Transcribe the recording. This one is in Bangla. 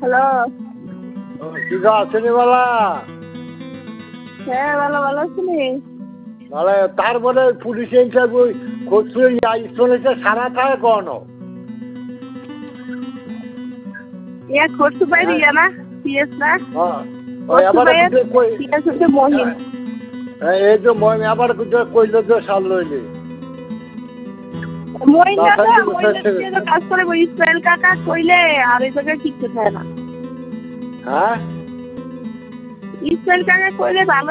হ্যালো। ঠিক আছে বলা। হ্যাঁ ভালো ভালো আছিনি? মানে তারপরে পুলিশ ওই খসরু চলেছে সারা থাকে কোন খসরু বাইরে হ্যাঁ। গিয়া না পিএস না ওই আবার পিএস হচ্ছে মহিন। এই যে আবার কইল যে সাল লইলে মহিলা কাজ করে ইসমাইল কাকা কইলে আর এই জায়গায় ঠিক থাকে না। হ্যাঁ ইসমাইল কাকা কইলে ভালো